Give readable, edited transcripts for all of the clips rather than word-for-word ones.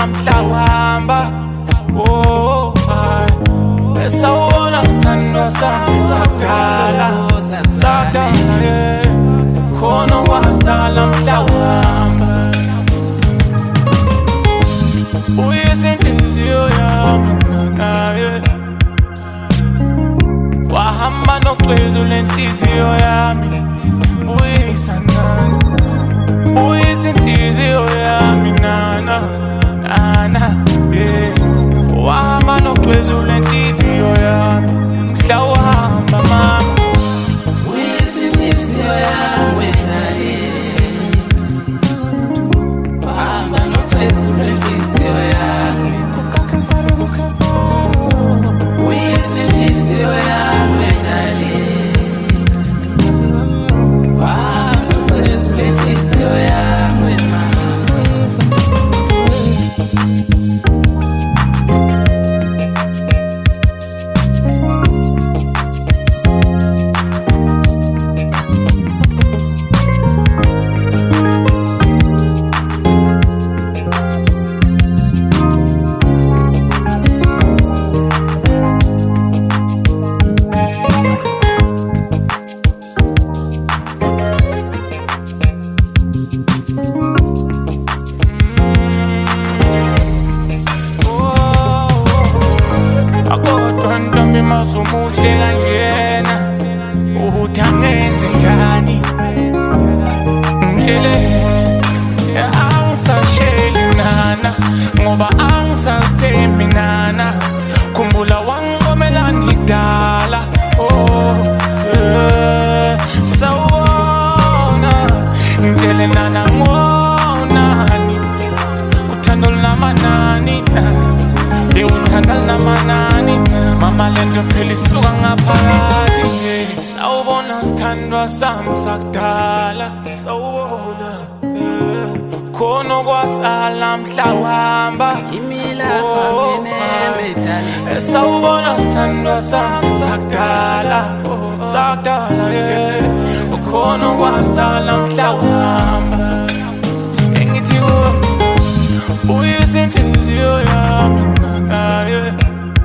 mhla uhamba. Oh, esawubona sithandwa sami sakudala, sakudala yeah. Khona wasala mhla uhamba. Uyisa inhliziyo yami yeah. Wahamba noxwezu lenhliziyo yami. Uyisa nana, uyisa inhliziyo yami nana, nana yeah. Wahamba noxwezu lenhliziyo yami mhla uhamba mama. Uyisa inhliziyo yami darling, wahamba noxwezu lenhliziyo yami. Uyisa inhliziyo yami darling, wahamba noxwezu lenhliziyo yami mama. Umuhle kangena ukuthi angenze njani ngitshele angisasheli nana ngoba angisasithembi nana. Khumbula wangiqomelani kudala. Oh sawubona ngitshele nana ngonani uthando lunamanani, uthando lunamanani mama. Lento phela isuka ngaphakathi yeah. Sawubona sithandwa sami sakudala, sawubona yeah. Khona kwasala mhla uhamba. Sawubona sithandwa sami sakudala, sakudala yeah. Khona kwasala mhla uhamba. Engithi uyisa inhliziyo yami yeah.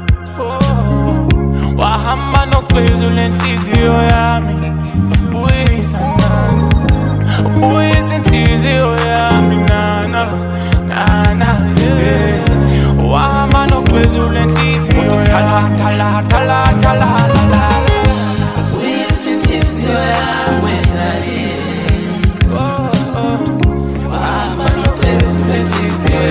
Wahamba noxwezu lenhliziyo yami. Uyisa nana, uyisa inhliziyo yami nana, nana yeah. Wahamba noxwezu lenhliziyo yami. Thala, thala, thala, thala. Uyisa inhliziyo yami darling, wahamba noxwezu lenhliziyo